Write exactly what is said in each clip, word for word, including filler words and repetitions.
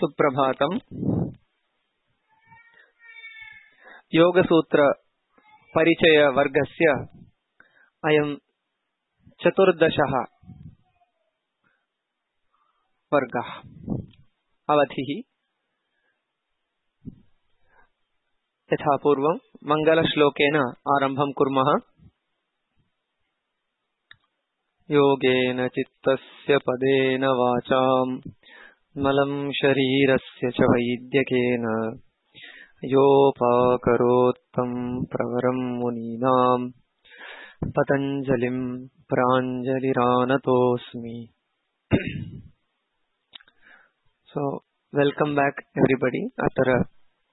सुप्रभातम्। योगसूत्र परिचय वर्गस्य अयं चतुर्दशः वर्गः। अवधिः यथा पूर्वं मङ्गलश्लोकेन आरम्भं कुर्मः। योगेन चित्तस्य पदेन वाचाम् मलं शरीरस्य च वैद्यकेन योपाकरोत्तं प्रवरं मुनीनां पतञ्जलिं प्राञ्जलिरानतोऽस्मि। So, welcome back everybody after a,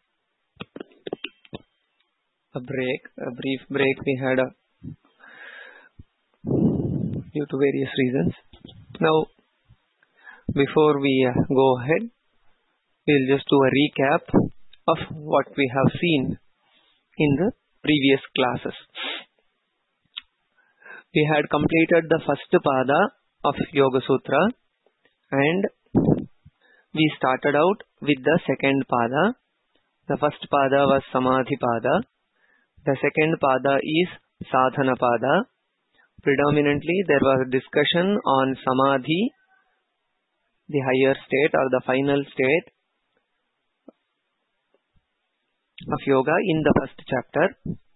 a break, a brief break we had a, due to various reasons. Now, before we uh, go ahead, we'll just do a recap of what we have seen in the previous classes. We had completed the first pada of Yoga Sutra and we started out with the second pada. The first pada was Samadhi pada. The second pada is Sadhana pada. Predominantly there was a discussion on Samadhi, the higher state or the final state of yoga in the first chapter.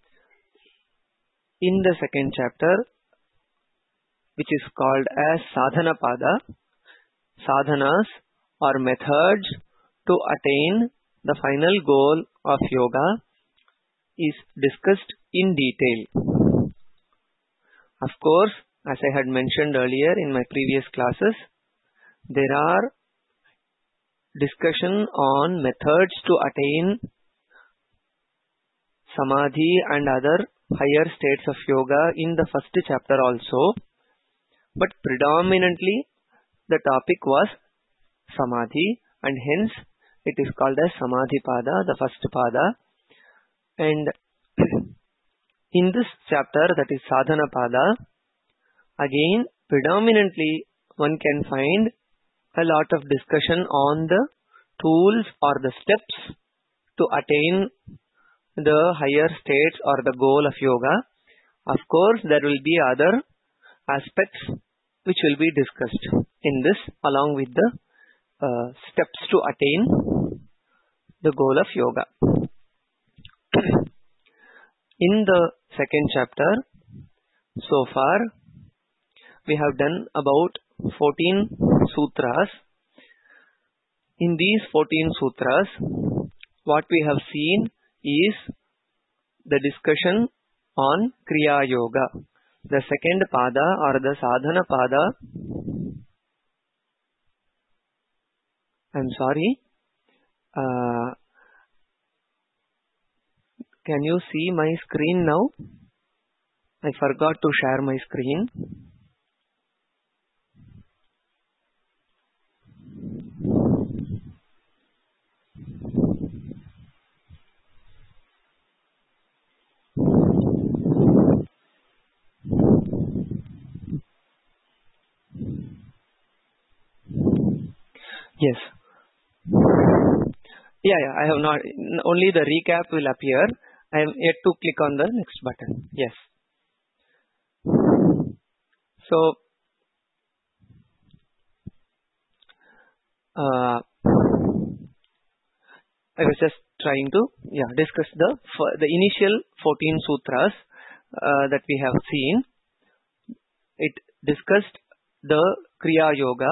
In the second chapter, which is called as Sadhana pada, sadhanas or methods to attain the final goal of yoga is discussed in detail. Of course, as I had mentioned earlier in my previous classes, there are discussion on methods to attain Samadhi and other higher states of yoga in the first chapter also, but predominantly the topic was Samadhi and hence it is called as Samadhi pada, the first pada. And in this chapter, that is Sadhana pada, again predominantly one can find a lot of discussion on the tools or the steps to attain the higher states or the goal of yoga. Of course, there will be other aspects which will be discussed in this along with the uh, steps to attain the goal of yoga. In the second chapter, so far, we have done about fourteen sutras. In these fourteen sutras, what we have seen is the discussion on Kriya Yoga. The second pada or the Sadhana pada, I'm sorry, uh, can you see my screen now? I forgot to share my screen. Yes. Yeah, yeah, I have not, only the recap will appear. I am yet to click on the next button. Yes. So, uh, I was just trying to, yeah, discuss the, the initial fourteen sutras uh, that we have seen. It discussed the Kriya Yoga.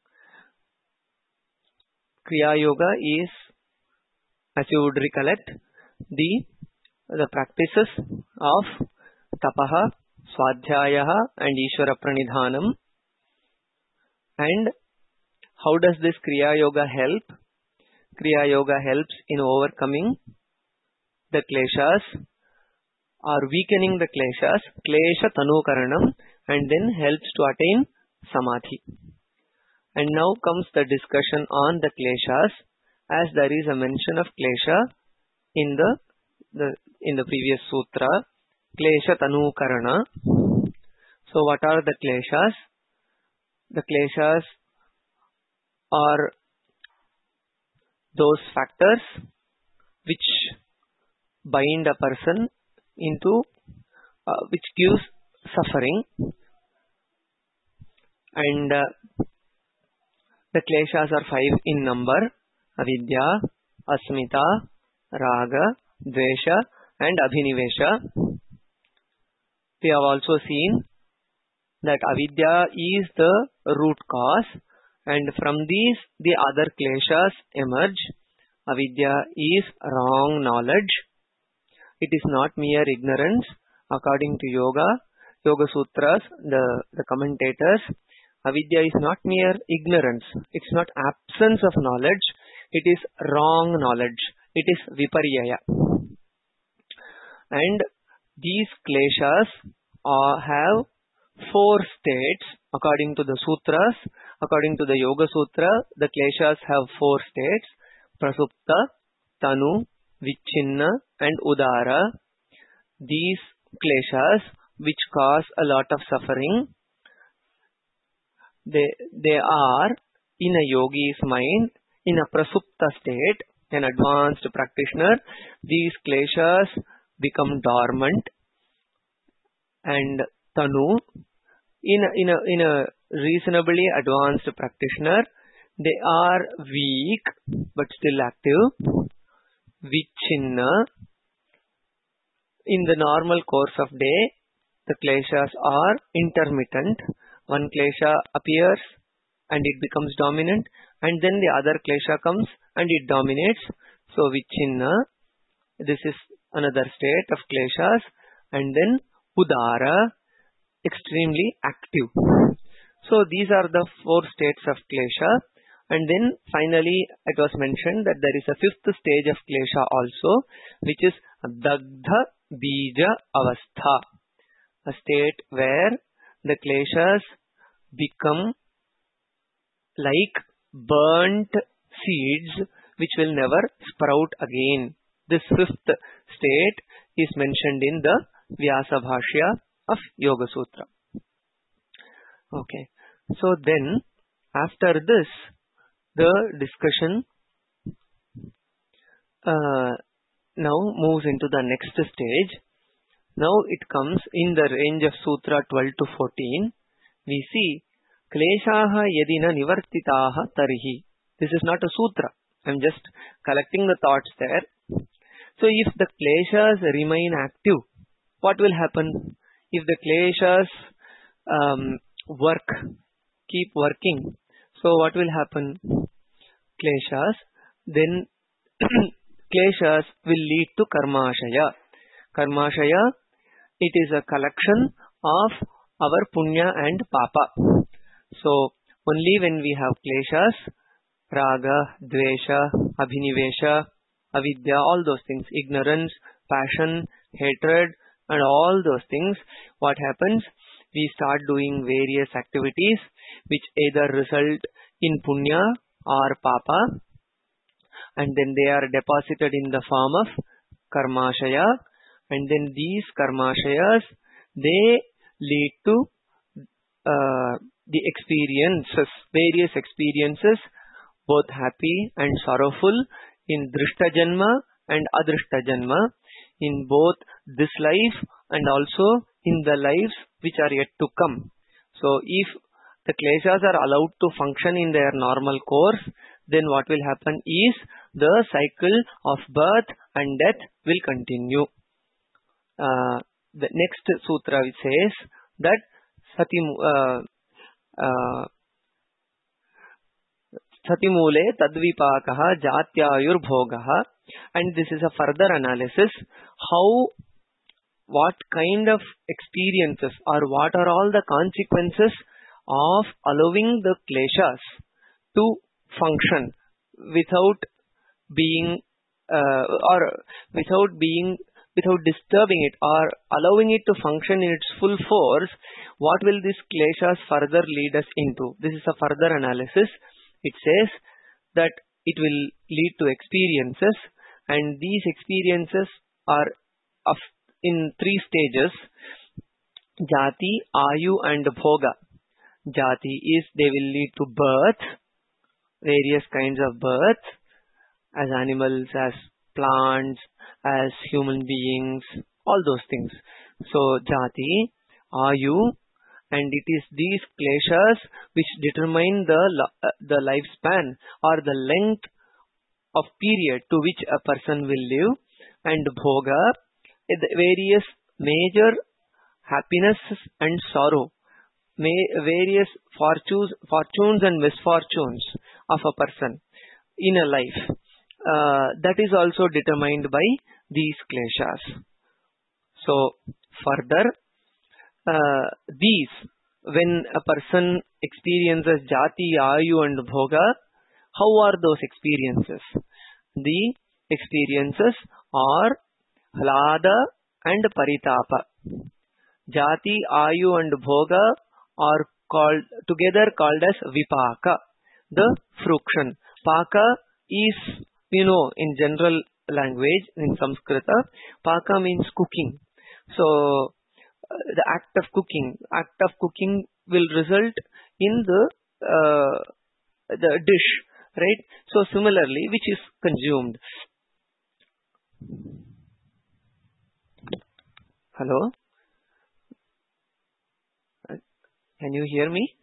Kriya Yoga is, as you would recollect, the the practices of tapaha, swadhyayaha and Ishvara pranidhanam. And how does this Kriya Yoga help? Kriya Yoga helps in overcoming the kleshas or weakening the kleshas, klesha tanukaranam, and then helps to attain samadhi. And now comes the discussion on the kleshas, as there is a mention of klesha in the, the in the previous sutra, klesha tanukarana. So what are the kleshas? The kleshas are those factors which bind a person into, uh, which gives suffering. And uh, the kleshas are five in number: avidya, asmita, raga, dvesha, and abhinivesha. We have also seen that avidya is the root cause, and from these the other kleshas emerge. Avidya is wrong knowledge. It is not mere ignorance. According to yoga, yoga sutras, the, the commentators, avidya is not mere ignorance. It's not absence of knowledge. It is wrong knowledge. It is viparyaya. And these kleshas uh, have four states according to the sutras. According to the Yoga Sutra, the kleshas have four states: prasupta, tanu, vichinna, and udara. These kleshas, which cause a lot of suffering, they, they are in a yogi's mind, in a prasupta state, an advanced practitioner. These kleshas become dormant, and tanu, in a, in a, in a reasonably advanced practitioner, they are weak but still active. Vichinna, in the normal course of day, the kleshas are intermittent. One klesha appears and it becomes dominant, and then the other klesha comes and it dominates. So vichinna, this is another state of kleshas. And then udara, extremely active. So these are the four states of klesha. And then finally it was mentioned that there is a fifth stage of klesha also, which is dagdha bija avastha, a state where the kleshas become like burnt seeds which will never sprout again. This fifth state is mentioned in the Vyasa Bhashya of Yoga Sutra. Okay, so then after this, the discussion uh, now moves into the next stage. Now it comes in the range of Sutra twelve to fourteen. We see kleshaha yadina nivartitaha tarhi. This is not a sutra. I am just collecting the thoughts there. So if the kleshas remain active, what will happen? If the kleshas um, work, keep working, so what will happen? Kleshas, then kleshas will lead to karmashaya. Karmashaya, it is a collection of our punya and papa. So only when we have kleshas, raga, dvesha, abhinivesha, avidya, all those things, ignorance, passion, hatred, and all those things, what happens? We start doing various activities which either result in punya or papa, and then they are deposited in the form of karmashaya, and then these karmashayas, they lead to uh, the experiences, various experiences, both happy and sorrowful, in drishta janma and adrishta janma, in both this life and also in the lives which are yet to come. So if the kleshas are allowed to function in their normal course, then what will happen is the cycle of birth and death will continue. Uh, the next sutra says that sati uh, uh, satimule tadvipakaha jatyayur bhogaha, and this is a further analysis how, what kind of experiences or what are all the consequences of allowing the kleshas to function without being uh, or without being without disturbing it or allowing it to function in its full force. What will these kleshas further lead us into? This is a further analysis. It says that it will lead to experiences, and these experiences are of in three stages: jati, ayu, and bhoga. Jati is they will lead to birth, various kinds of birth. as animals, as plants, as human beings, all those things. So jati, ayu, and it is these kleshas which determine the uh, the lifespan or the length of period to which a person will live, and bhoga, the various major happiness and sorrow, may, various fortunes, fortunes and misfortunes of a person in a life. Uh, that is also determined by these kleshas. So further, uh, these, when a person experiences jati, ayu and bhoga, how are those experiences? The experiences are hlada and paritapa. Jati, ayu and bhoga are called together called as vipaka, the fruction. Paka is, you know, in general language, in Sanskrita, paka means cooking. So, uh, the act of cooking, act of cooking will result in the uh, the dish, right? So, similarly, which is consumed. Hello? Can you hear me?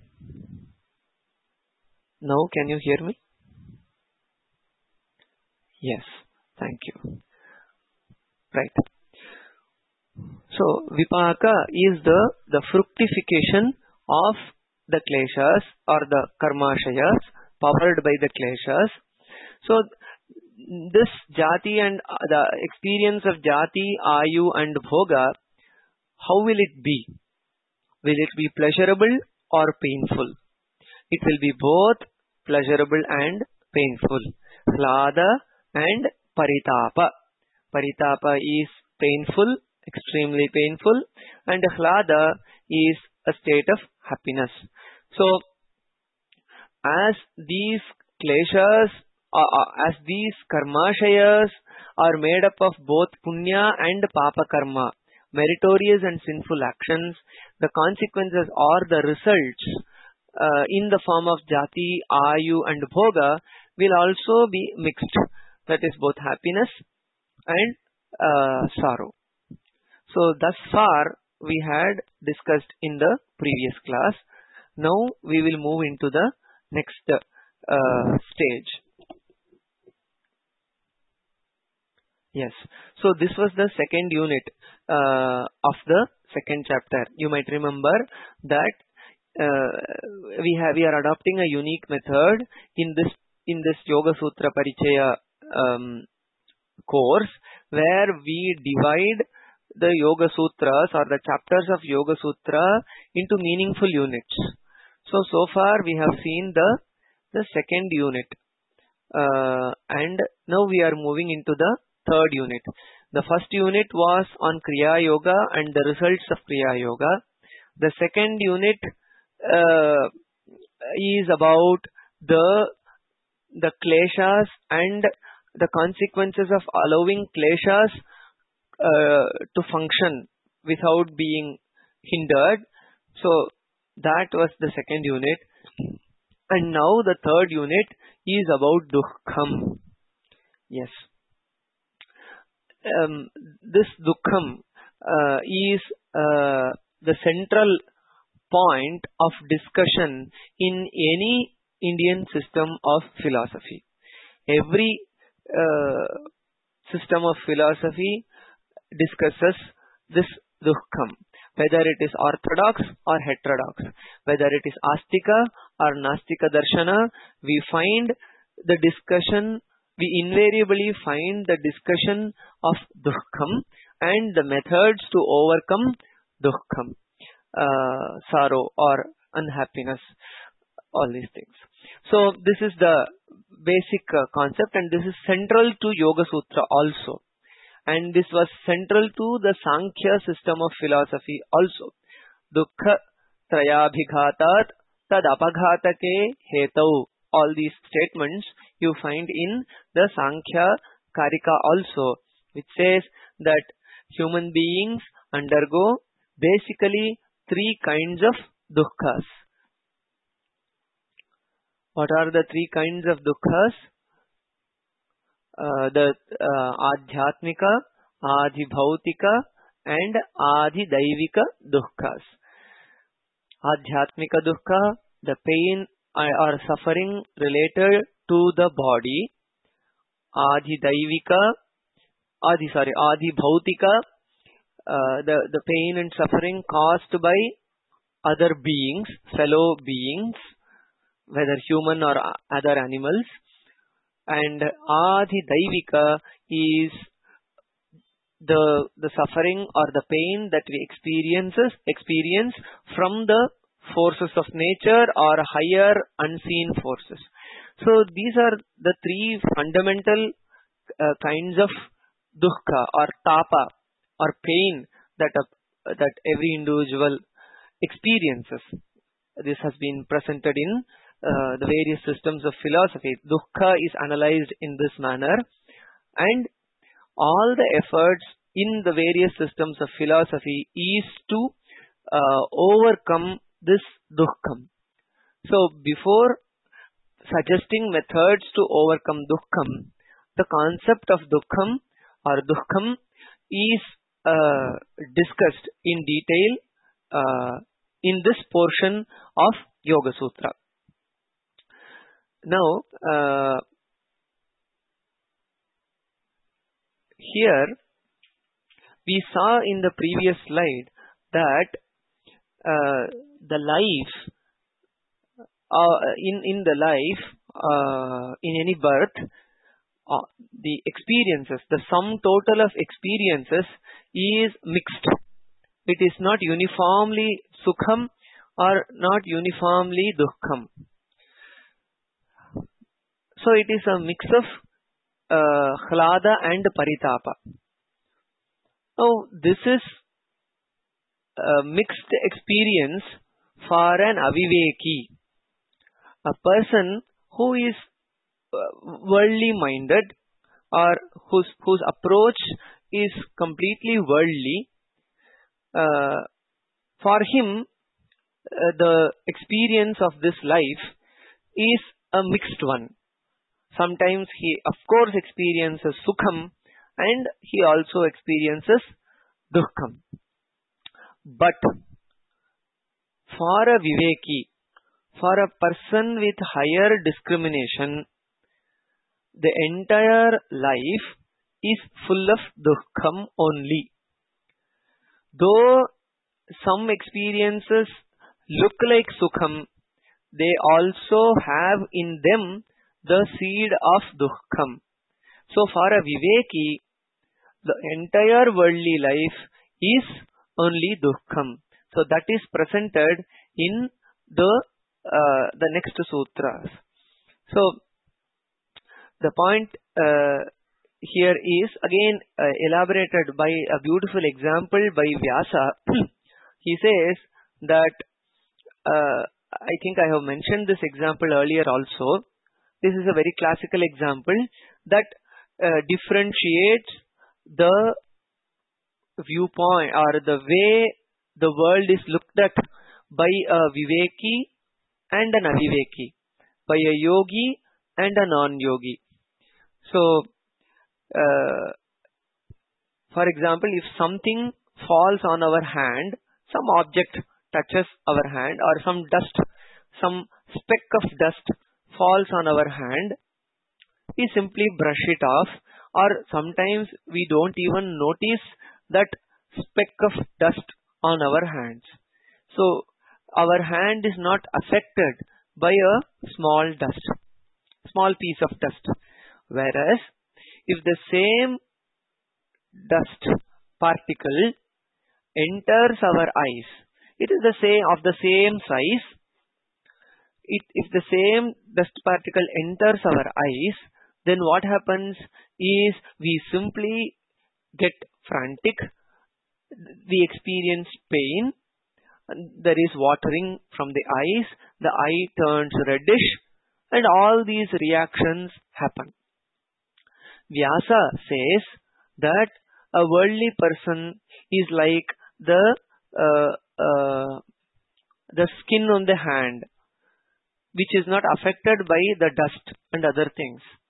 No, can you hear me? Yes, thank you. Right. So, vipaka is the, the fructification of the kleshas or the karmashayas powered by the kleshas. So, this jati and uh, the experience of jati, ayu and bhoga, how will it be? Will it be pleasurable or painful? It will be both pleasurable and painful. Hlada and paritapa. Paritapa is painful, extremely painful, and hlada is a state of happiness. So, as these kleshas, uh, as these karmashayas are made up of both punya and papa karma, meritorious and sinful actions, the consequences or the results uh, in the form of jati, ayu and bhoga will also be mixed. That is both happiness and uh, sorrow. So thus far we had discussed in the previous class. Now we will move into the next uh, stage. Yes. So this was the second unit uh, of the second chapter. You might remember that uh, we have we are adopting a unique method in this in this Yoga Sutra Parichaya um, course, where we divide the Yoga Sutras or the chapters of Yoga Sutra into meaningful units. So so far we have seen the the second unit, uh, and now we are moving into the third unit. The first unit was on Kriya Yoga and the results of Kriya Yoga. The second unit uh, is about the the kleshas and the consequences of allowing kleshas uh, to function without being hindered. So that was the second unit. And now the third unit is about dukkham. Yes. Um, this dukkham uh, is uh, the central point of discussion in any Indian system of philosophy. Every uh, system of philosophy discusses this dukkham, whether it is orthodox or heterodox, whether it is astika or nastika darshana. We find the discussion, we invariably find the discussion of dukkham and the methods to overcome dukkham, uh, sorrow or unhappiness, all these things. So this is the basic uh, concept, and this is central to Yoga Sutra also. And this was central to the Sankhya system of philosophy also. Dukkha trayabhighatat tad apaghatake hetau. All these statements you find in the Sankhya Karika also, which says that human beings undergo basically three kinds of dukkhas. What are the three kinds of dukkhas? uh, the uh, Adhyatmika, Adhibhautika and Adhidaivika dukhas. Adhyatmika dukkha, the pain or suffering related to the body. Adhidaivika, Adi sorry, Adhibhautika, uh, the, the pain and suffering caused by other beings, fellow beings, whether human or other animals. And Adhidaivika is the the suffering or the pain that we experiences experience from the forces of nature or higher unseen forces. So these are the three fundamental uh, kinds of dukkha or tapa or pain that uh, that every individual experiences. This has been presented in uh, the various systems of philosophy. Dukkha is analyzed in this manner, and all the efforts in the various systems of philosophy is to uh, overcome this dukkham. So before suggesting methods to overcome dukkham, the concept of dukkham or dukkham is uh, discussed in detail uh, in this portion of Yoga Sutra. Now, uh, here we saw in the previous slide that uh, the life uh, in in the life uh, in any birth, uh, the experiences, the sum total of experiences is mixed. It is not uniformly sukham or not uniformly dukkham. So it is a mix of uh, hlada and paritapa. Now this is a mixed experience for an aviveki, a person who is uh, worldly minded or whose whose approach is completely worldly. Uh, for him, uh, the experience of this life is a mixed one. Sometimes he, of course, experiences sukham and he also experiences dukkham. But for a viveki, for a person with higher discrimination, the entire life is full of dukkham only. Though some experiences look like sukham, they also have in them the seed of dukkham. So for a viveki, the entire worldly life is only dukkham. So that is presented in the uh, the next sutras. So the point uh, here is again uh, elaborated by a beautiful example by Vyasa. He says that uh, I think I have mentioned this example earlier also. This is a very classical example that uh, differentiates the viewpoint or the way the world is looked at by a viveki and an aviveki, by a yogi and a non-yogi. So, uh, for example, if something falls on our hand, some object touches our hand or some dust, some speck of dust falls on our hand, we simply brush it off, or sometimes we don't even notice that speck of dust on our hands. So our hand is not affected by a small dust, small piece of dust. Whereas if the same dust particle enters our eyes, it is the same of the same size. It, if the same dust particle enters our eyes, then what happens is we simply get frantic, we experience pain, there is watering from the eyes, the eye turns reddish, and all these reactions happen. Vyasa says that a worldly person is like the uh, uh, the skin on the hand, which is not affected by the dust and other things.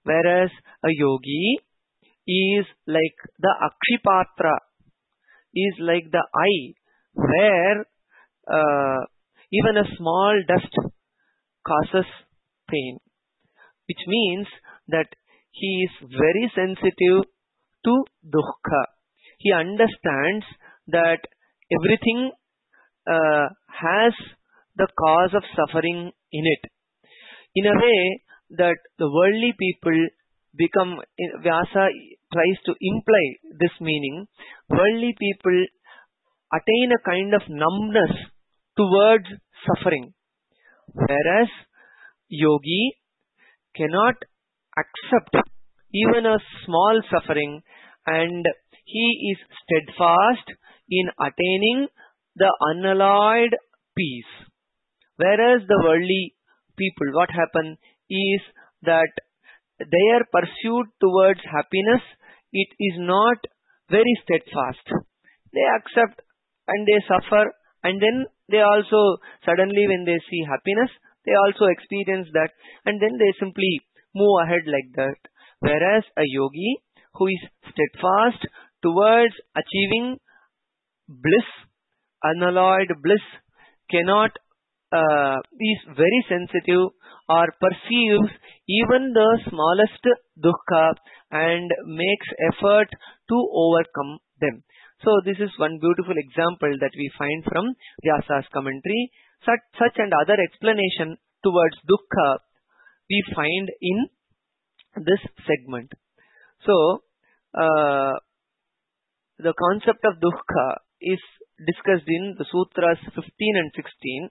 Whereas a yogi is like the Akshipatra, is like the eye, where uh, even a small dust causes pain, which means that he is very sensitive to dukkha. He understands that everything uh, has the cause of suffering in it. In a way that the worldly people become, Vyasa tries to imply this meaning, worldly people attain a kind of numbness towards suffering, whereas yogi cannot accept even a small suffering, and he is steadfast in attaining the unalloyed peace. Whereas the worldly people, what happen is that their pursuit towards happiness, it is not very steadfast. They accept and they suffer, and then they also suddenly when they see happiness, they also experience that, and then they simply move ahead like that. Whereas a yogi who is steadfast towards achieving bliss, unalloyed bliss, cannot uh, is very sensitive or perceives even the smallest dukkha and makes effort to overcome them. So this is one beautiful example that we find from Vyasa's commentary. Such, such and other explanation towards dukkha we find in this segment. So uh, the concept of dukkha is discussed in the sutras fifteen and sixteen.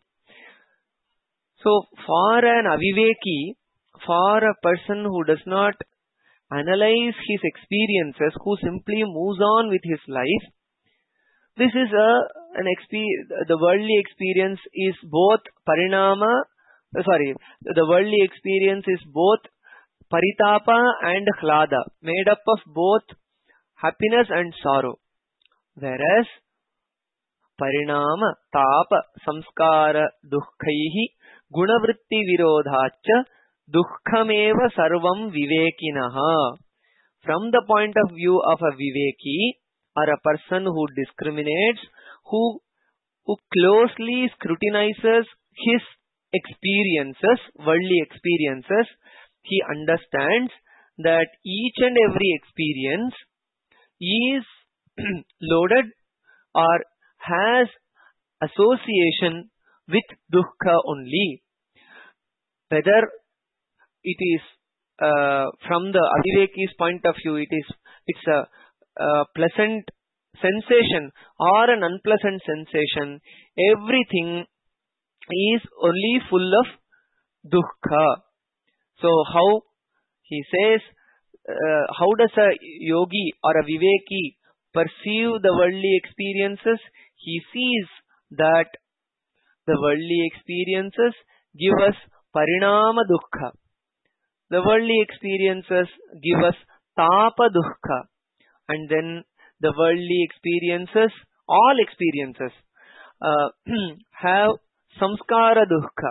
So for an aviveki, for a person who does not analyze his experiences, who simply moves on with his life, this is a an experience. The worldly experience is both parinama. Sorry, the worldly experience is both paritapa and hlada, made up of both happiness and sorrow. Whereas parinama, tapa, samskara, dukkhaihi, gunavritti virodhacha, dukkhameva sarvam vivekinaha. From the point of view of a viveki, or a person who discriminates, who, who closely scrutinizes his experiences, worldly experiences, he understands that each and every experience is loaded or has association with dukkha only. Whether it is uh, from the aviveki's point of view, it is it's a, a pleasant sensation or an unpleasant sensation, everything is only full of dukkha. So how he says, uh, how does a yogi or a viveki perceive the worldly experiences? He sees that the worldly experiences give us parinama dukkha. The worldly experiences give us tapa dukkha. And then the worldly experiences, all experiences, uh, have samskara dukkha.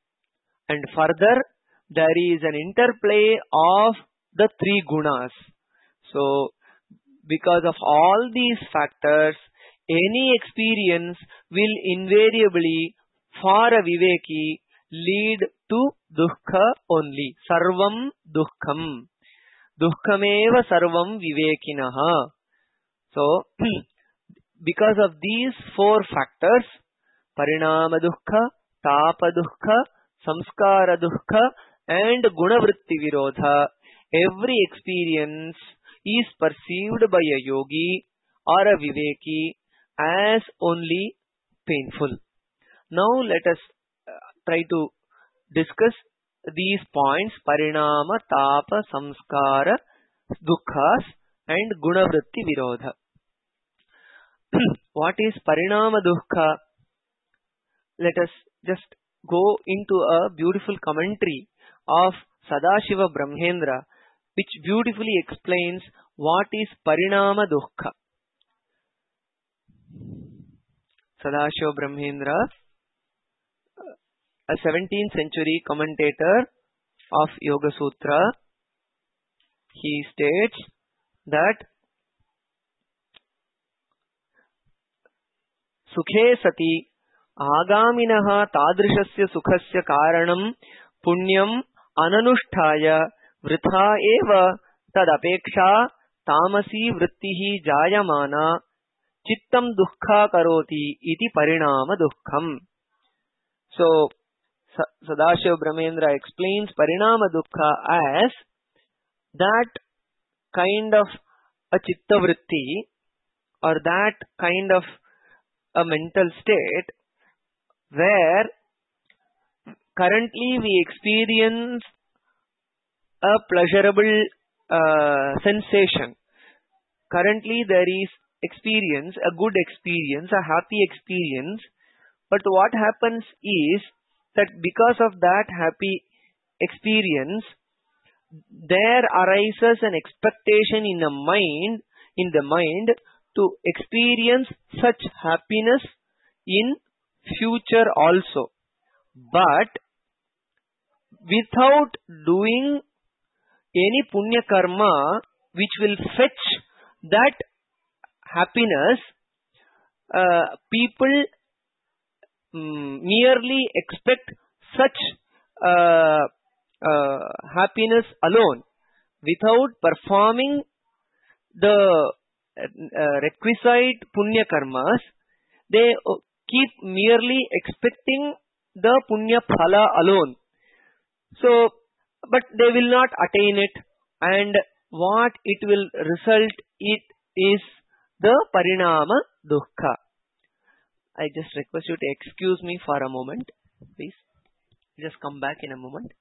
And further, there is an interplay of the three gunas. So, because of all these factors, any experience will invariably, for a viveki, lead to dukkha only. Sarvam dukkham. Dukkhameva sarvam vivekinaha. So, because of these four factors, parinama dukkha, tapa dukkha, samskara dukkha, and gunavritti virodha, every experience is perceived by a yogi or a viveki as only painful. Now let us uh, try to discuss these points: parinama, tapa, samskara, dukkhas, and gunavritti virodha. What is parinama dukkha? Let us just go into a beautiful commentary of Sadashiva Brahmendra, which beautifully explains what is parinama dukkha. Sadashiva Brahmendra, a seventeenth century commentator of Yoga Sutra, he states that Sukhe sati agaminaha tadrishasya sukhasya karanam punyam ananusthaya vritha eva tadapeksha tamasi vrittihi jayamana chittam dukkha karoti iti parinama dukkham. So, Sadashiva Brahmendra explains parinama dukkha as that kind of a chitta vritti or that kind of a mental state where currently we experience a pleasurable uh, sensation. Currently there is experience, a good experience, a happy experience, but what happens is that because of that happy experience, there arises an expectation in the mind, in the mind to experience such happiness in future also. But without doing any punya karma which will fetch that happiness, uh, people um, merely expect such uh, uh, happiness alone without performing the uh, requisite punya karmas. They keep merely expecting the punya phala alone. So, but they will not attain it, and what it will result it is the parinama dukkha. I just request you to excuse me for a moment, please. Just come back in a moment.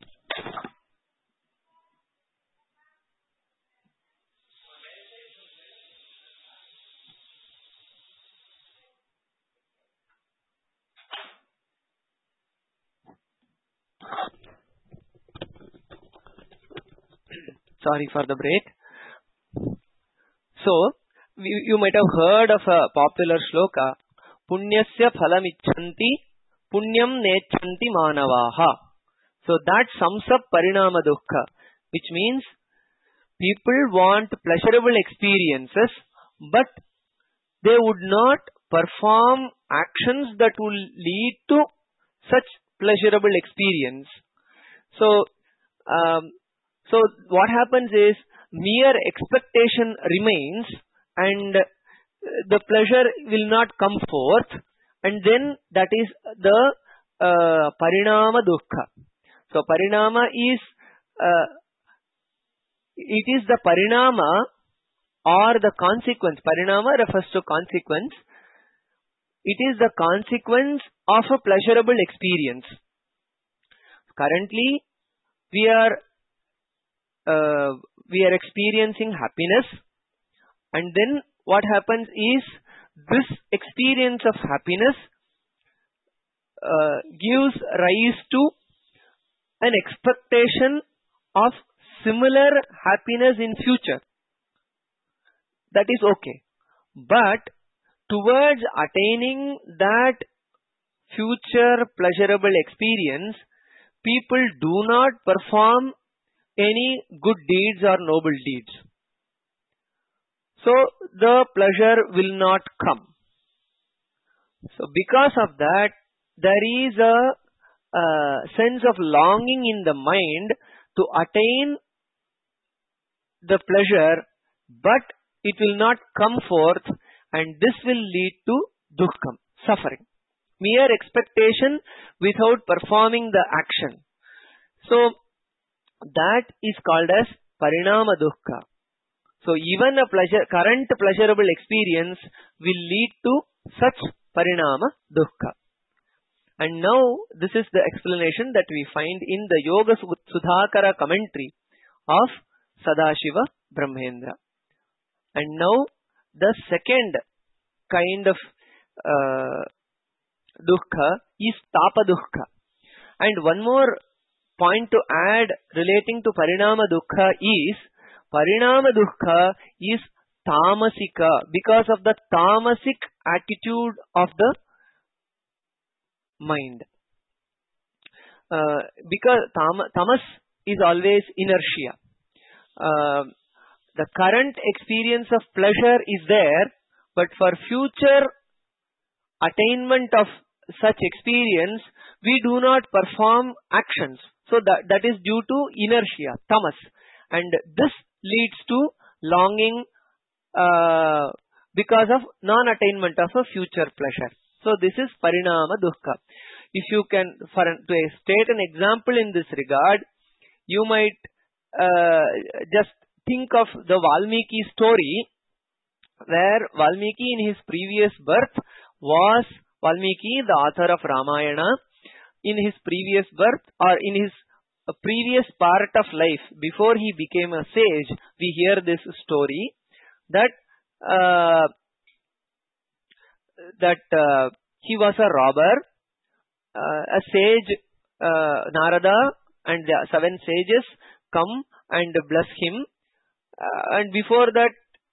Sorry for the break. So, you, you might have heard of a popular shloka, Punyasya phalamicchanti, punyam nechanti manavaha. So, that sums up parinama dukkha, which means people want pleasurable experiences, but they would not perform actions that will lead to such pleasurable experience. So, um, so what happens is mere expectation remains and the pleasure will not come forth, and then that is the uh, parinama dukkha. So parinama is uh, it is the parinama or the consequence. Parinama refers to consequence. It is the consequence of a pleasurable experience. Currently, we are uh, we are experiencing happiness, and then what happens is this experience of happiness uh, gives rise to an expectation of similar happiness in future. That is okay. But towards attaining that future pleasurable experience, people do not perform any good deeds or noble deeds. So the pleasure will not come. So because of that, there is a, a sense of longing in the mind to attain the pleasure, but it will not come forth, and this will lead to dukkham, suffering. Mere expectation without performing the action. So that is called as parinama dukkha. So even a pleasure, current pleasurable experience will lead to such parinama dukkha. And now this is the explanation that we find in the Yoga Sudhakara commentary of Sadashiva Brahmendra. And now the second kind of uh, dukkha is tapa dukkha. And one more point to add relating to parinama dukkha is parinama dukkha is tamasika, because of the tamasic attitude of the mind. Uh, because tam tamas is always inertia. uh, the current experience of pleasure is there, but for future attainment of such experience, we do not perform actions. So that, that is due to inertia, tamas. And this leads to longing uh, because of non-attainment of a future pleasure. So this is parinama dukkha. If you can, for to state an example in this regard, you might uh, just think of the Valmiki story, where Valmiki in his previous birth was Valmiki, the author of Ramayana. In his previous birth, or in his previous part of life, before he became a sage, we hear this story that uh, that uh, he was a robber. Uh, a sage, uh, Narada, and the seven sages come and bless him. Uh, and before that,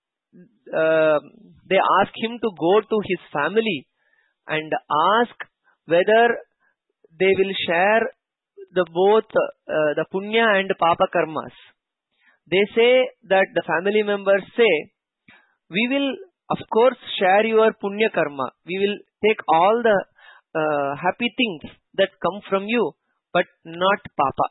uh, they ask him to go to his family and ask whether they will share the both uh, the punya and papa karmas. They say that the family members say, we will of course share your punya karma. We will take all the uh, happy things that come from you, but not papa.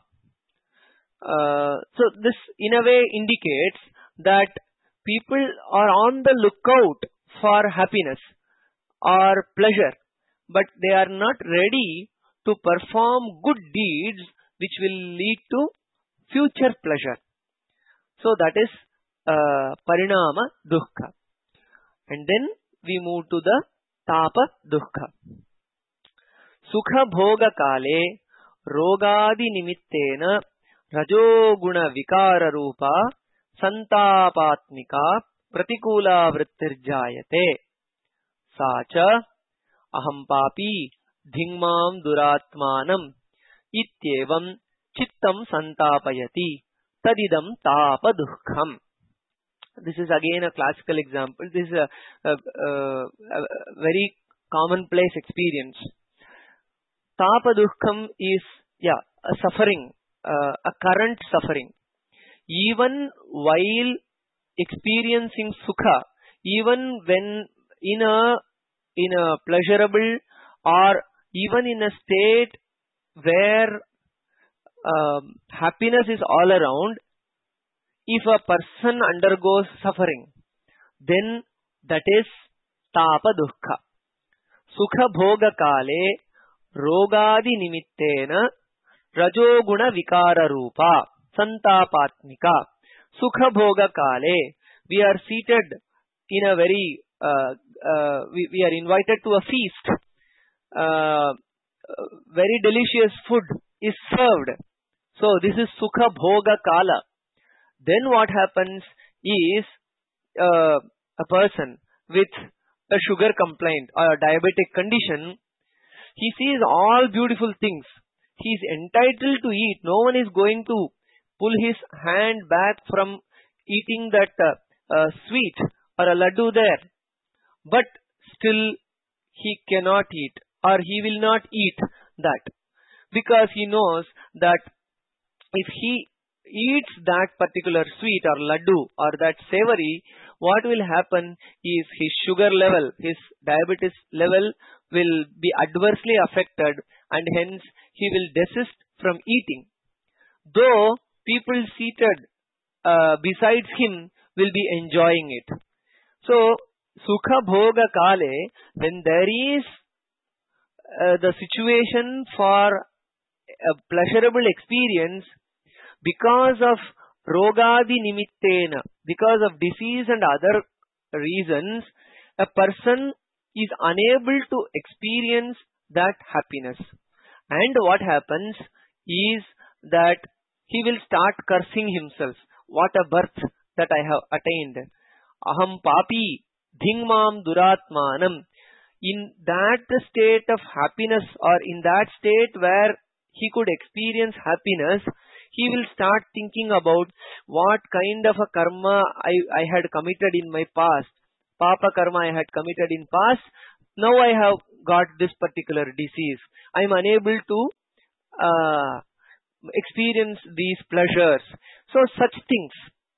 Uh, so this in a way indicates that people are on the lookout for happiness or pleasure, but they are not ready to perform good deeds which will lead to future pleasure. So that is uh, parinama dukkha. And then we move to the tapa dukkha. Sukha bhoga kale rogadi nimittena rajoguna vikara rupa santapatmika pratikula vrittirjayate. Sacha aham papi dhingmam duratmanam ityevam chittam santapayati tadidam tapa dukkham. This is again a classical example. This is a, a, a, a very commonplace experience. Tapa dukkham is, yeah, a suffering, uh, a current suffering. Even while experiencing sukha, even when in a in a pleasurable or even in a state where um, happiness is all around, if a person undergoes suffering, then that is tapa dukkha. Sukha bhoga kale rogadi nimittena rajoguna vikara rupa santapatmika. Sukha bhoga kale, we are seated in a very uh, uh, we, we are invited to a feast. Uh, very delicious food is served. So this is sukha bhoga kala. Then what happens is uh, a person with a sugar complaint or a diabetic condition, he sees all beautiful things. He is entitled to eat. No one is going to pull his hand back from eating that uh, uh, sweet or a laddu there. But still he cannot eat, or he will not eat that, because he knows that if he eats that particular sweet or laddu or that savory, what will happen is his sugar level, his diabetes level will be adversely affected, and hence he will desist from eating. Though people seated uh, besides him will be enjoying it. So, sukha bhoga kale, when there is uh, the situation for a pleasurable experience, because of rogadi nimittena, because of disease and other reasons, a person is unable to experience that happiness. And what happens is that he will start cursing himself. What a birth that I have attained. Aham papi dhingmam duratmanam. In that state of happiness, or in that state where he could experience happiness, he will start thinking about what kind of a karma I, I had committed in my past. Papa karma I had committed in past. Now I have got this particular disease. I am unable to uh, experience these pleasures. So such things.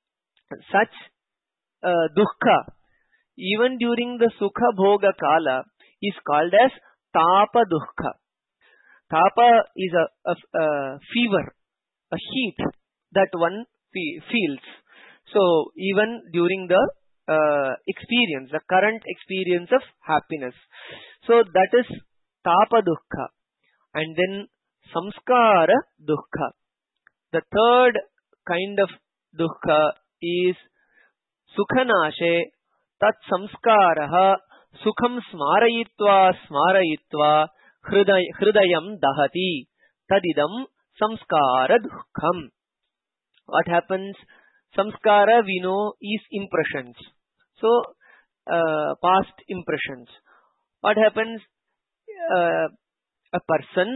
such uh, dukkha, even during the sukha bhoga kala, is called as tapa dukkha. Tapa is a, a, a fever, a heat that one fe feels. So even during the uh, experience, the current experience of happiness. So that is tapa dukkha. And then samskara dukkha. The third kind of dukkha is sukhanashe tat samskaraha sukham smarayitva smarayitva hriday, hridayam dahati tadidam samskara dukkham. What happens? Samskara, we know, is impressions. So, uh, past impressions. What happens? Uh, a person,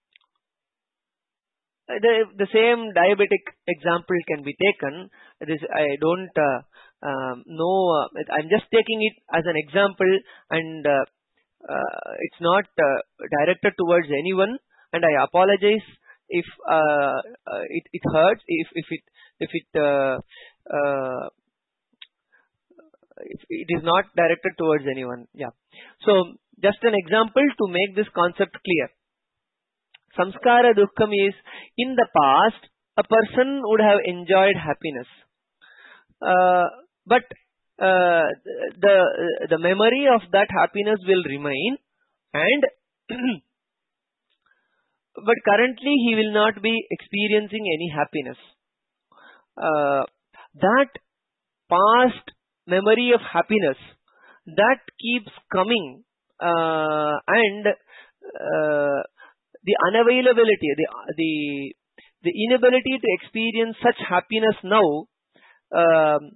the, the same diabetic example can be taken. This I don't uh, um, know. Uh, I'm just taking it as an example, and uh, uh, it's not uh, directed towards anyone. And I apologize if uh, uh, it, it hurts, if if it if it uh, uh, if it is not directed towards anyone. Yeah. So just an example to make this concept clear. Samskara dukkham is, in the past, a person would have enjoyed happiness. Uh, but uh, the, the memory of that happiness will remain, and but currently he will not be experiencing any happiness. Uh, that past memory of happiness, that keeps coming, uh, and uh, the unavailability, the, the, the inability to experience such happiness now um,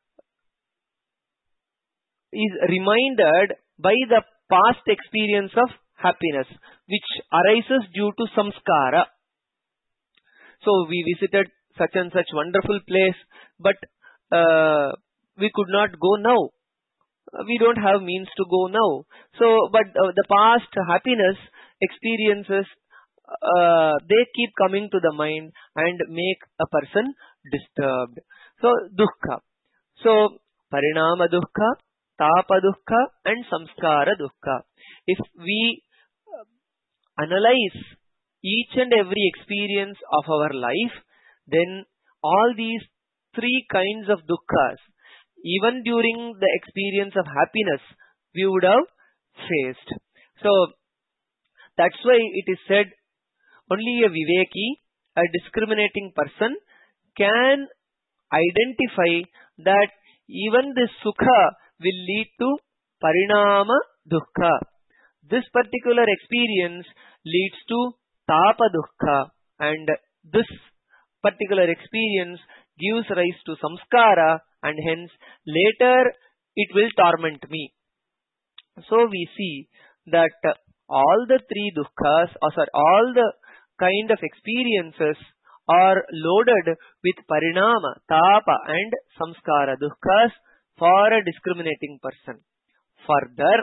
is reminded by the past experience of happiness, which arises due to samskara. So we visited such and such wonderful place, but uh, we could not go now. We don't have means to go now. So, but uh, the past happiness experiences, uh, they keep coming to the mind and make a person disturbed. So, dukkha. So, parinama dukkha, tapa dukkha, and samskara dukkha. If we analyze each and every experience of our life, then all these three kinds of dukkhas, even during the experience of happiness, we would have faced. So, that's why it is said, only a viveki, a discriminating person, can identify that even this sukha will lead to parinama dukkha. This particular experience leads to tapa dukkha, and this particular experience gives rise to samskara, and hence later it will torment me. So we see that uh, all the three dukkha's, or sorry, all the kind of experiences are loaded with parinama, tapa, and samskara dukkha's for a discriminating person. Further,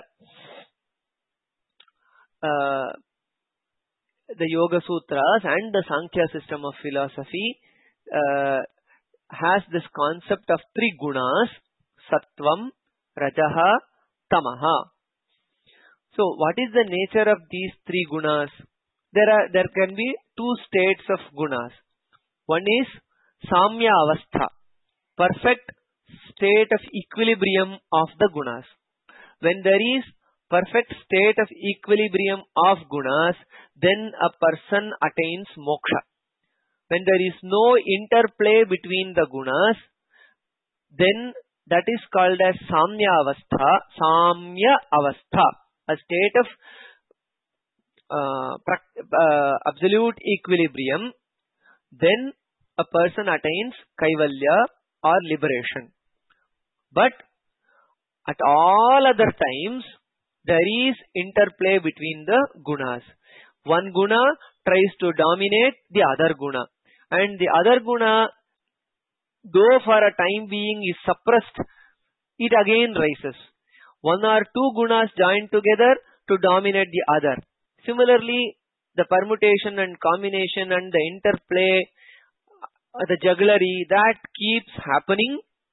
uh, the Yoga Sutras and the Sankhya system of philosophy uh, has this concept of three gunas: sattvam, rajaha, tamaha. So, what is the nature of these three gunas? There are there can be two states of gunas. One is samya avastha, perfect state of equilibrium of the gunas. When there is perfect state of equilibrium of gunas, then a person attains moksha. When there is no interplay between the gunas, then that is called as samya avastha, samya avastha, a state of uh, uh, absolute equilibrium. Then a person attains kaivalya or liberation. But at all other times, there is interplay between the gunas. One guna tries to dominate the other guna, and the other guna, though for a time being is suppressed, it again rises. One or two gunas join together to dominate the other. Similarly, the permutation and combination and the interplay, the jugglery, that keeps happening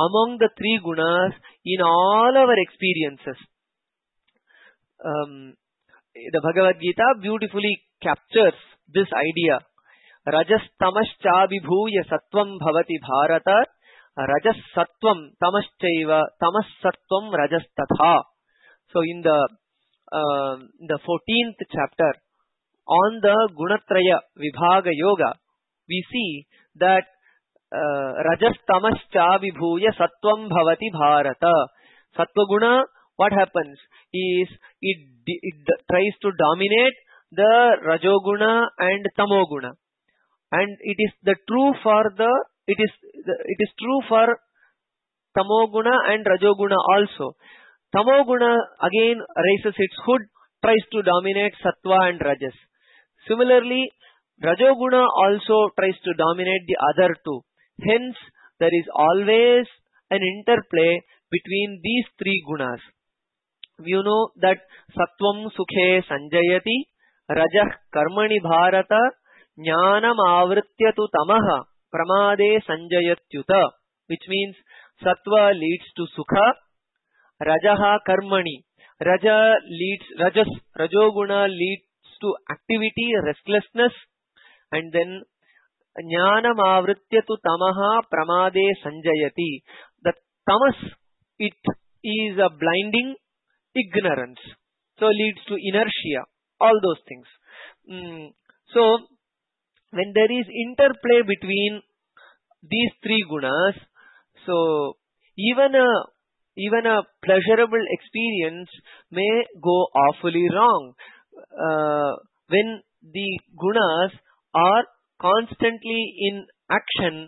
among the three gunas in all our experiences. Um, the Bhagavad Gita beautifully captures this idea. Rajas tamaschabhibhuya sattvam bhavati bharata, rajas sattvam tamaschaiva tamas sattvam rajas tatha. So in the uh, the fourteenth chapter on the Gunatraya Vibhaga Yoga, we see that uh, rajas tamaschabhibhuya sattvam bhavati bharata. Sattva guna, what happens is it, it tries to dominate the rajoguna and tamoguna. And it is the true for the it is it is true for tamoguna and rajoguna also. Tamoguna again raises its hood, tries to dominate sattva and rajas. Similarly, rajoguna also tries to dominate the other two. Hence, there is always an interplay between these three gunas. You know that sattvam sukhe sanjayati, rajah karmani bharata, jnanam avrityatu tamaha pramade sanjayatyuta, which means sattva leads to sukha, rajaha karmani, raja leads, rajas, rajoguna leads to activity, restlessness, and then jnanam avrityatu tamaha pramade sanjayati. The tamas, it is a blinding ignorance, so leads to inertia, all those things. Mm. So, when there is interplay between these three gunas, so even a even a pleasurable experience may go awfully wrong uh, when the gunas are constantly in action.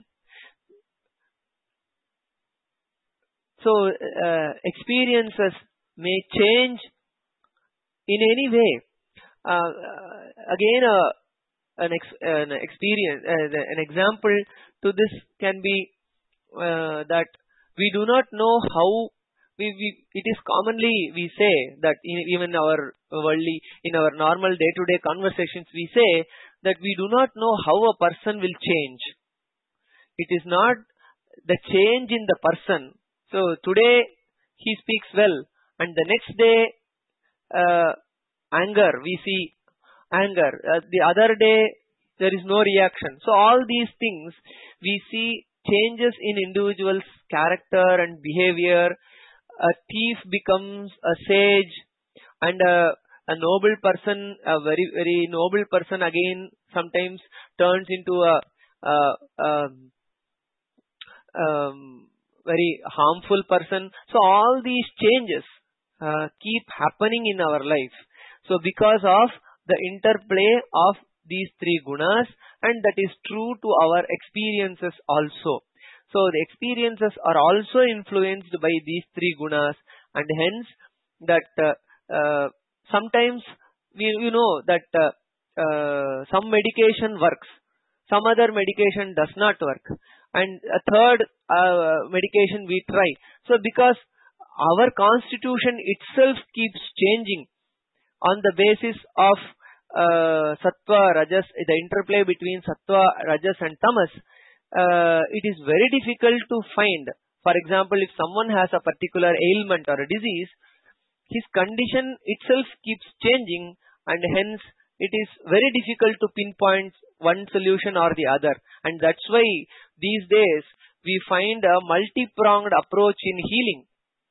So uh, experiences may change in any way. Uh, again, uh, an, ex an experience, uh, an example to this can be uh, that we do not know how. We, we, it is commonly we say that in, even our worldly, in our normal day-to-day conversations, we say that we do not know how a person will change. It is not the change in the person. So today he speaks well, and the next day uh, anger, we see anger. Uh, the other day there is no reaction. So all these things we see changes in individuals' character and behavior. A thief becomes a sage, and a, a noble person, a very, very noble person again sometimes turns into a, a, a um, very harmful person. So all these changes uh, keep happening in our life. So because of the interplay of these three gunas, and that is true to our experiences also. So the experiences are also influenced by these three gunas, and hence that uh, uh, sometimes we you know that uh, uh, some medication works, some other medication does not work, and a third uh, medication we try. So because our constitution itself keeps changing on the basis of uh, sattva, rajas, the interplay between sattva, rajas and tamas, uh, it is very difficult to find. For example, if someone has a particular ailment or a disease, his condition itself keeps changing, and hence it is very difficult to pinpoint one solution or the other. And that's why these days we find a multi-pronged approach in healing.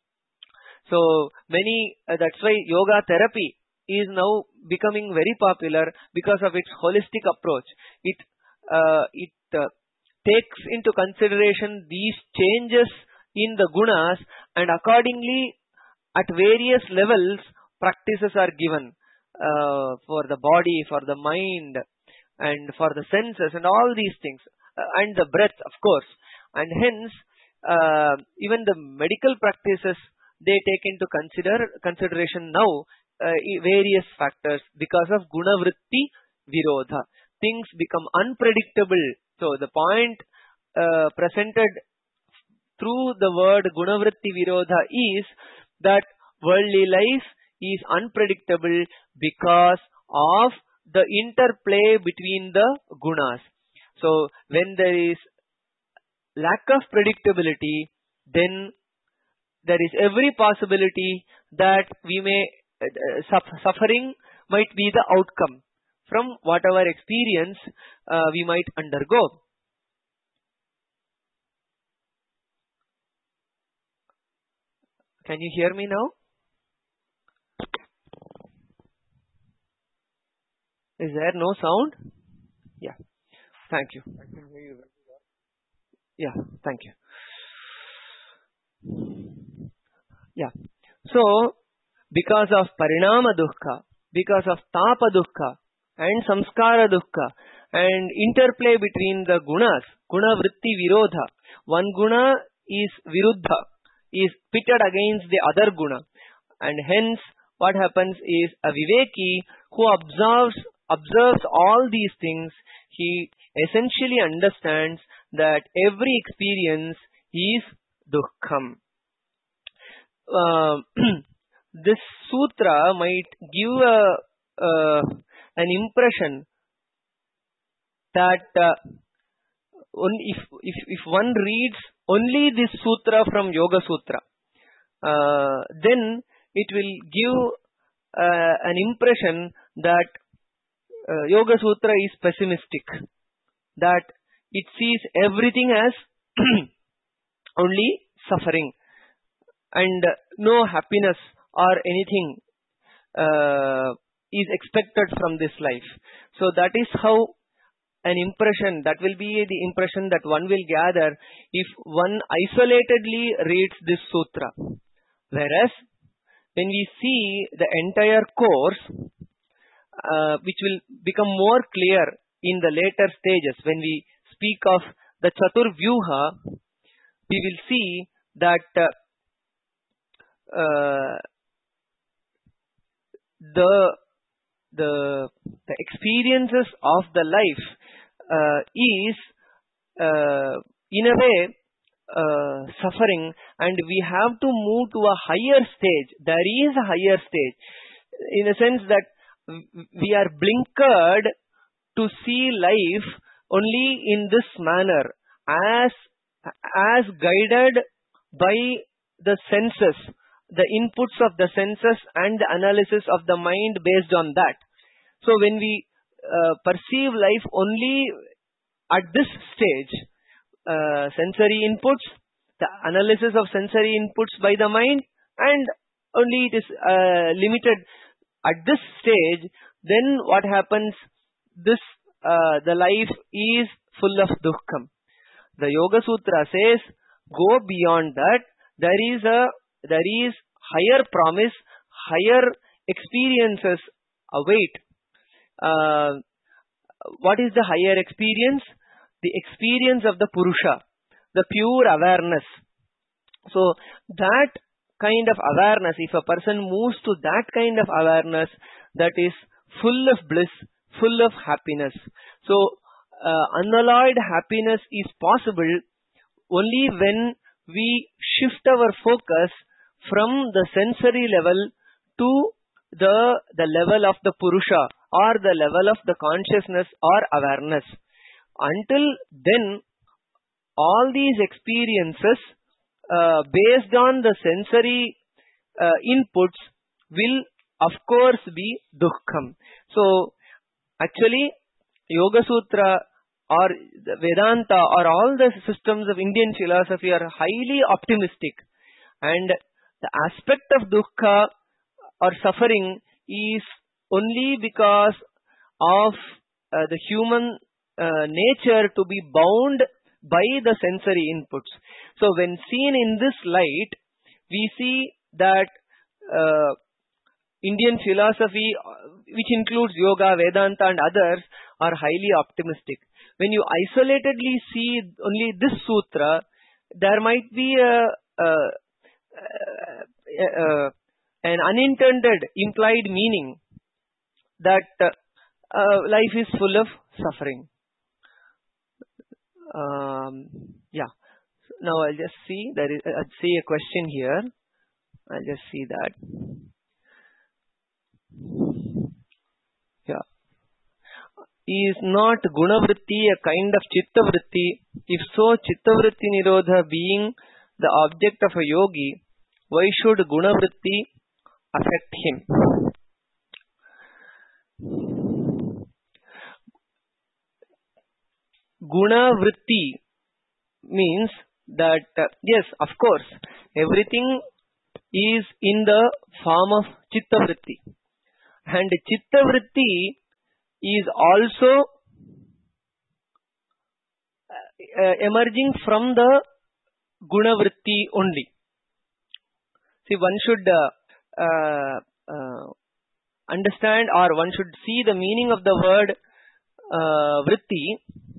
So many, uh, that's why yoga therapy is now becoming very popular because of its holistic approach. It uh, it uh, takes into consideration these changes in the gunas, and accordingly at various levels practices are given uh, for the body, for the mind, and for the senses, and all these things, uh, and the breath, of course. And hence uh, even the medical practices, they take into consider consideration now uh, various factors because of guna vritti virodha. Things become unpredictable. So the point uh, presented through the word guna vritti virodha is that worldly life is unpredictable because of the interplay between the gunas. So when there is lack of predictability, then there is every possibility that we may uh, suffer, suffering might be the outcome from whatever experience uh, we might undergo. Can you hear me now? Is there no sound? Yeah. Thank you. I can hear you. Yeah. Thank you. Yeah. So, because of parinama dukkha, because of tapa dukkha and samskara dukkha and interplay between the gunas, guna vritti virodha, one guna is viruddha, is pitted against the other guna, and hence what happens is a viveki who observes observes all these things, he essentially understands that every experience is dukkham. Uh, this sutra might give a, uh, an impression that uh, if, if, if one reads only this sutra from Yoga Sutra, uh, then it will give uh, an impression that uh, Yoga Sutra is pessimistic, that it sees everything as only suffering and no happiness or anything uh, is expected from this life. So that is how an impression, that will be the impression that one will gather if one isolatedly reads this sutra. Whereas when we see the entire course, uh, which will become more clear in the later stages, when we speak of the Chatur Vyuha, we will see that uh, uh, the, the the experiences of the life uh, is uh, in a way uh, suffering, and we have to move to a higher stage. There is a higher stage, in a sense that we are blinkered to see life only in this manner, as as guided by the senses, the inputs of the senses and the analysis of the mind based on that. So when we uh, perceive life only at this stage, uh, sensory inputs, the analysis of sensory inputs by the mind, and only it is uh, limited at this stage, then what happens? This uh, the life is full of dukkham. The Yoga Sutra says, go beyond that. There is a there is higher promise, higher experiences await. Uh, what is the higher experience? The experience of the Purusha, the pure awareness. So that kind of awareness, if a person moves to that kind of awareness, that is full of bliss, full of happiness. So uh, unalloyed happiness is possible only when we shift our focus from the sensory level to the the level of the Purusha, or the level of the consciousness or awareness. Until then, all these experiences uh, based on the sensory uh, inputs will of course be dukkham. So actually Yoga Sutra or the Vedanta or all the systems of Indian philosophy are highly optimistic, and the aspect of dukkha or suffering is only because of uh, the human uh, nature to be bound by the sensory inputs. So when seen in this light, we see that uh, Indian philosophy, which includes yoga, Vedanta and others, are highly optimistic. When you isolatedly see only this sutra, there might be a, a, a, a an unintended implied meaning that uh, uh, life is full of suffering. Um, yeah. Now I'll just see, there is, I'll see a question here. I'll just see that. Yeah. Is not gunavritti a kind of chitta vritti? If so, chitta vritti nirodha being the object of a yogi, why should Gunavritti affect him? Gunavritti means that, uh, yes, of course, everything is in the form of Chittavritti. And Chittavritti is also uh, emerging from the Gunavritti only. See, one should uh, uh, uh, understand, or one should see the meaning of the word uh, vritti,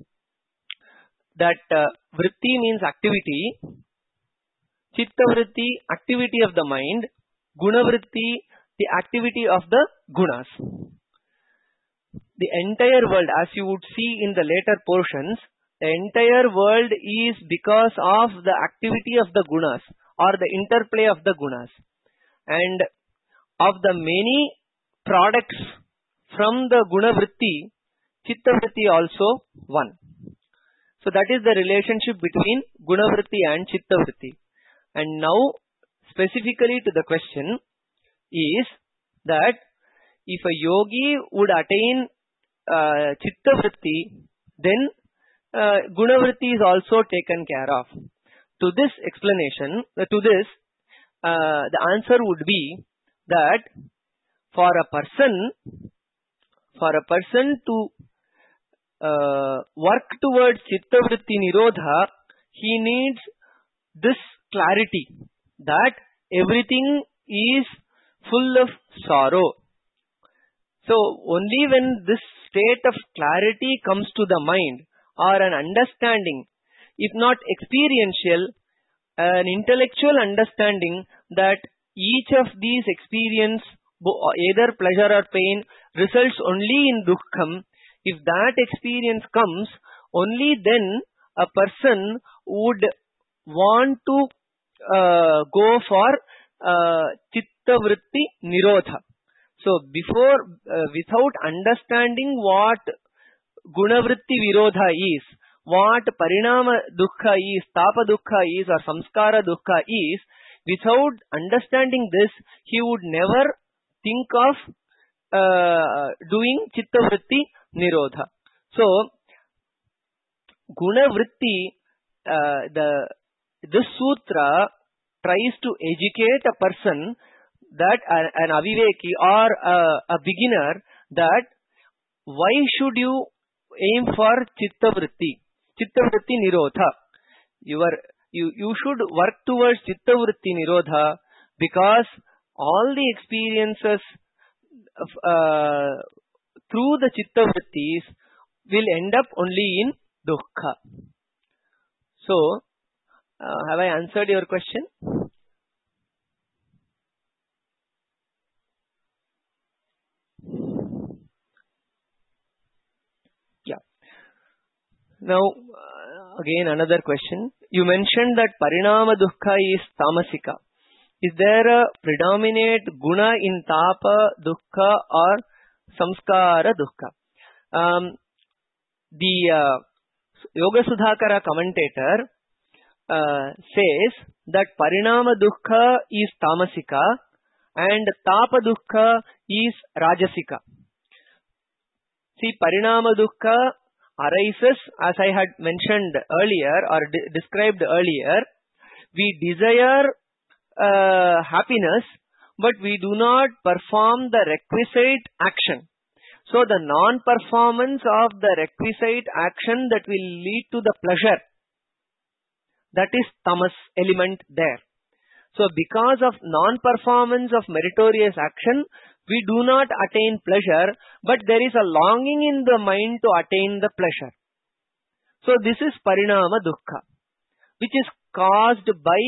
that uh, vritti means activity, chittavritti, activity of the mind, gunavritti, the activity of the gunas. The entire world, as you would see in the later portions, the entire world is because of the activity of the gunas, or the interplay of the gunas. And of the many products from the gunavritti, chittavritti also one. So that is the relationship between gunavritti and chittavritti. And now specifically to the question is that if a yogi would attain uh, chittavritti, then uh, gunavritti is also taken care of. To this explanation, uh, to this, uh, the answer would be that for a person, for a person to uh, work towards chittavritti nirodha, he needs this clarity that everything is full of sorrow. So only when this state of clarity comes to the mind, or an understanding, if not experiential, an intellectual understanding that each of these experience, either pleasure or pain, results only in dukkham, if that experience comes, only then a person would want to uh, go for uh, chittavritti nirodha. So before, uh, without understanding what gunavritti virodha is, what parinama dukkha is, tapa dukkha is, or samskara dukkha is, without understanding this, he would never think of uh, doing chittavritti nirodha. So, gunavritti, uh, the this sutra tries to educate a person, that uh, an aviveki or uh, a beginner, that why should you aim for chittavritti, chittavritti nirodha. You are you you should work towards chittavritti nirodha, because all the experiences of, uh, through the chittavrittis will end up only in dukkha. So, uh, have I answered your question? Yeah. Now, uh, again another question. You mentioned that parinama dukkha is tamasika. Is there a predominant guna in tapa dukkha or samskara dukkha? Um, the uh, Yoga Sudhakara commentator uh, says that parinama dukkha is tamasika and tapa dukkha is rajasika. See, parinama dukkha arises, as I had mentioned earlier or de- described earlier. We desire uh, happiness, but we do not perform the requisite action. So the non-performance of the requisite action that will lead to the pleasure, that is tamas element there. So because of non-performance of meritorious action, we do not attain pleasure, but there is a longing in the mind to attain the pleasure. So this is parinama dukkha, which is caused by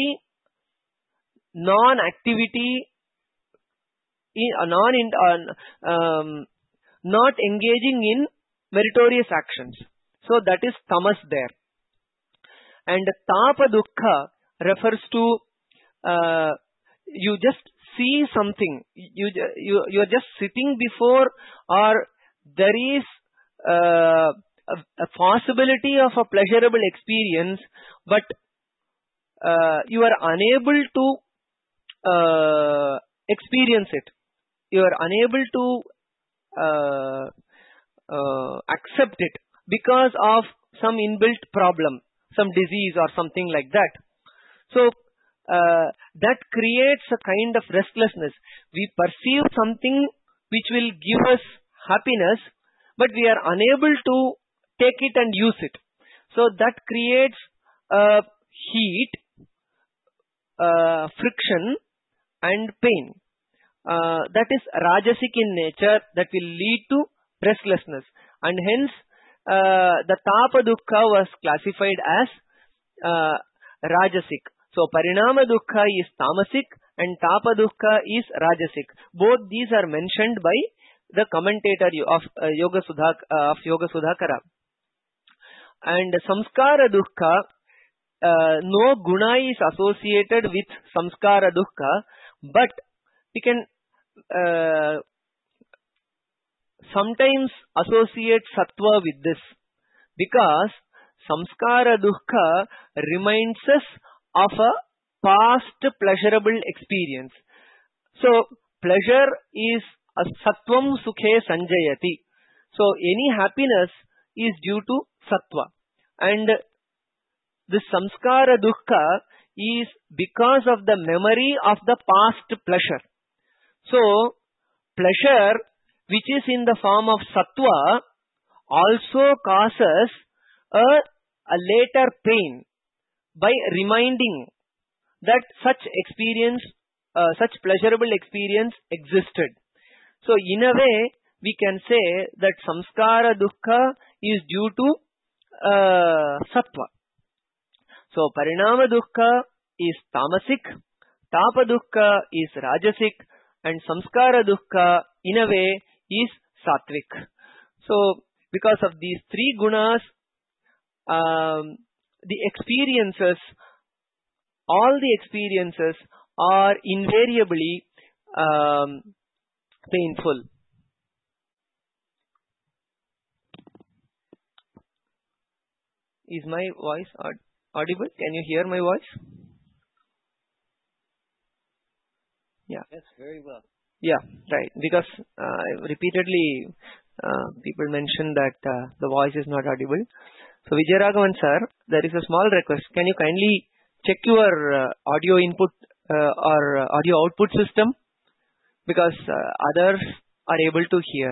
non-activity, in, non in, uh, um, not engaging in meritorious actions. So that is tamas there. And tapa dukkha refers to uh, you just see something, you you you are just sitting before, or there is uh, a, a possibility of a pleasurable experience, but uh, you are unable to uh, experience it. You are unable to uh, uh, accept it because of some inbuilt problem, some disease or something like that. So uh, that creates a kind of restlessness. We perceive something which will give us happiness, but we are unable to take it and use it. So that creates uh, heat, uh, friction and pain. Uh, that is rajasic in nature, that will lead to restlessness, and hence uh, the tapa dukkha was classified as uh, rajasic. So parinama dukkha is tamasic and tapa dukkha is rajasic. Both these are mentioned by the commentator of uh, Yoga Sudha uh, of Yoga Sudhakara. And samskara dukkha, uh, no guna is associated with samskara dukkha, but we can uh, sometimes associate sattva with this, because samskara dukkha reminds us of a past pleasurable experience. So pleasure is a sattvam sukhe sanjayati. So any happiness is due to sattva, and this samskara dukkha is because of the memory of the past pleasure. So pleasure which is in the form of sattva also causes a, a later pain by reminding that such experience, uh, such pleasurable experience existed. So in a way we can say that samskara dukkha is due to uh, sattva. So parinama dukkha is tamasic, tapa dukkha is rajasic, and samskara dukkha in a way is sattvic. So because of these three gunas, um, the experiences, all the experiences are invariably um, painful. Is my voice aud- audible? Can you hear my voice? Yeah. Yes, very well. Yeah, right. Because uh, repeatedly uh, people mention that uh, the voice is not audible. So Vijayaraghavan sir, there is a small request. Can you kindly check your uh, audio input uh, or uh, audio output system? Because uh, others are able to hear.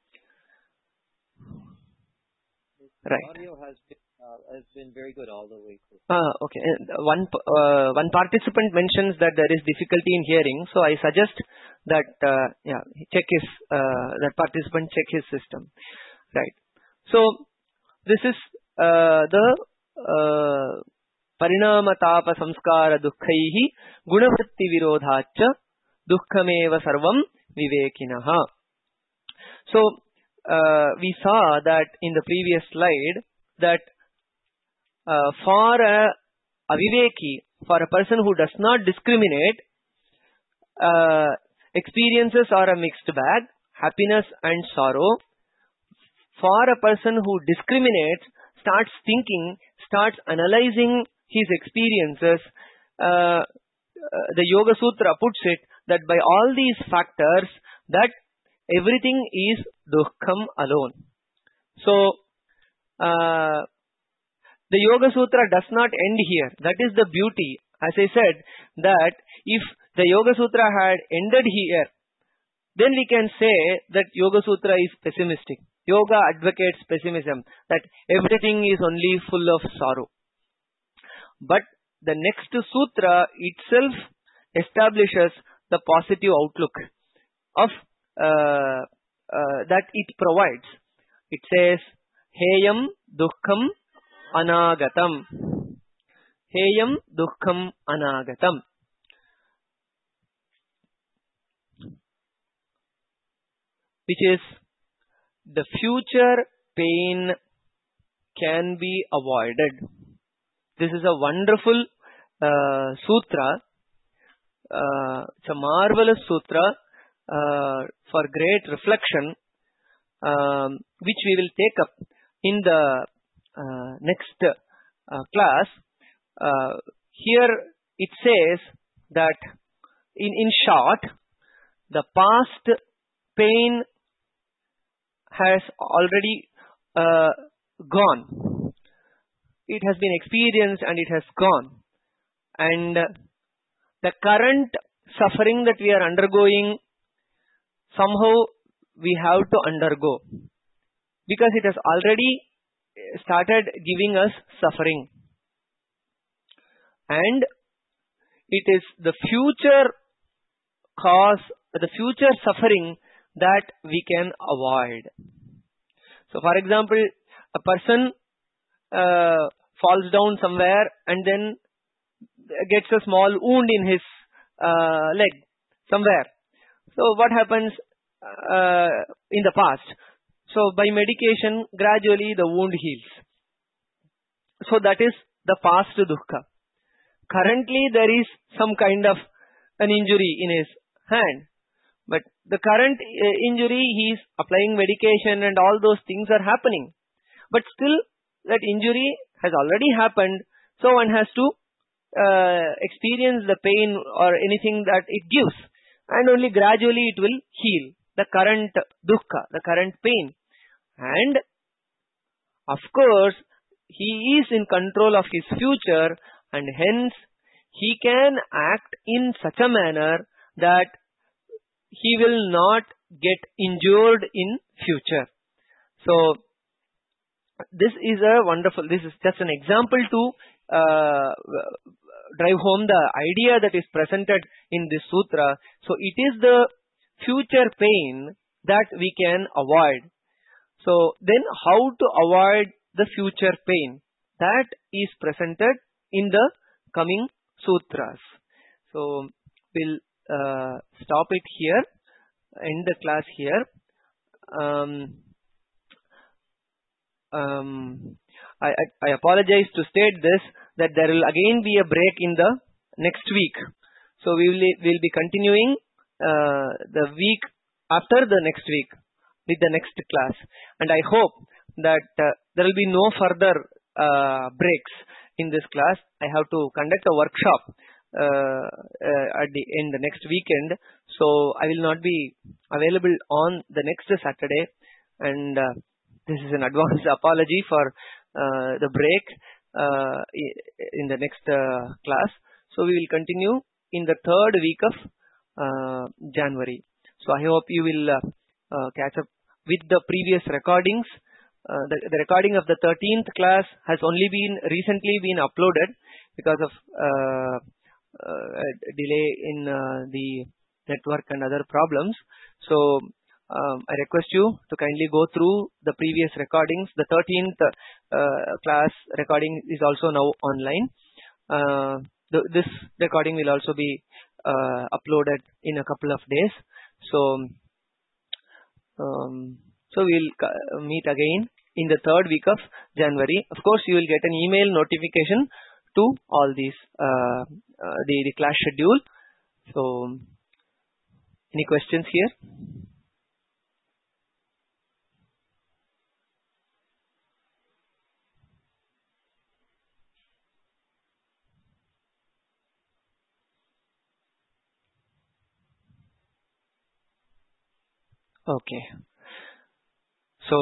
The Right. audio has been uh, has been very good all the way through. Ah, okay. And One p- uh, one participant mentions that there is difficulty in hearing, so I suggest that uh, yeah, check his uh, that participant check his system. Right. So this is uh, the uh, parinama tapa samskara dukkhaihi gunavritti virodhacha dukkhameva sarvam vivekinaha. So uh, we saw that in the previous slide that uh, for a aviveki, for a person who does not discriminate, uh, experiences are a mixed bag, happiness and sorrow. For a person who discriminates, starts thinking, starts analyzing his experiences, uh, uh, the Yoga Sutra puts it that by all these factors, that everything is dukkham alone. So, uh, the Yoga Sutra does not end here. That is the beauty. As I said, that if the Yoga Sutra had ended here, then we can say that Yoga Sutra is pessimistic. Yoga advocates pessimism, that everything is only full of sorrow. But the next sutra itself establishes the positive outlook of uh, uh, that it provides. It says, Heyam dukkham anagatam. Heyam dukkham anagatam. Which is, the future pain can be avoided. This is a wonderful uh, sutra. Uh, it's a marvelous sutra uh, for great reflection, um, which we will take up in the uh, next uh, class. Uh, here it says that in, in short, the past pain has already uh, gone. It has been experienced and it has gone. And uh, the current suffering that we are undergoing, somehow we have to undergo, because it has already started giving us suffering. And it is the future cause, the future suffering that we can avoid. So, for example, a person uh, falls down somewhere and then gets a small wound in his uh, leg somewhere. So, what happens uh, in the past? So, by medication, gradually the wound heals. So, that is the past dukkha. Currently, there is some kind of an injury in his hand. But the current uh, injury, he is applying medication and all those things are happening. But still, that injury has already happened. So, one has to uh, experience the pain or anything that it gives. And only gradually it will heal the current dukkha, the current pain. And, of course, he is in control of his future, and hence he can act in such a manner that he will not get injured in future. So, this is a wonderful, this is just an example to uh, drive home the idea that is presented in this sutra. So, it is the future pain that we can avoid. So, then how to avoid the future pain? That is presented in the coming sutras. So, we'll uh, stop it here, end the class here. Um, um, I, I, I apologize to state this, that there will again be a break in the next week. So, we will we'll be continuing uh, the week after the next week with the next class. And I hope that uh, there will be no further uh, breaks in this class. I have to conduct a workshop uh, uh, at the end the next weekend. So, I will not be available on the next Saturday. And uh, this is an advance apology for uh, the break uh, in the next uh, class. So, we will continue in the third week of uh, January. So, I hope you will uh, uh, catch up with the previous recordings. Uh, the, the recording of the thirteenth class has only been recently been uploaded because of uh, uh, delay in uh, the network and other problems. So, um, I request you to kindly go through the previous recordings. The thirteenth uh, class recording is also now online. Uh, the, this recording will also be uh, uploaded in a couple of days. So, um, so we'll meet again in the third week of January. Of course, you will get an email notification to all these uh, uh, the, the class schedule. So, any questions here? Okay. So,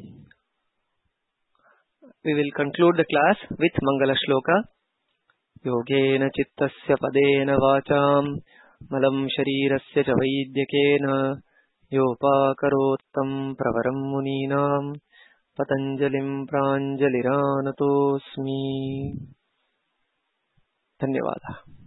we will conclude the class with Mangala Shloka. Yogena chittasya padena vacham malam sharirasya cha vaidyakena yopakarottam pravaram muninam patanjalim pranjaliranatosmi. Dhanyavada.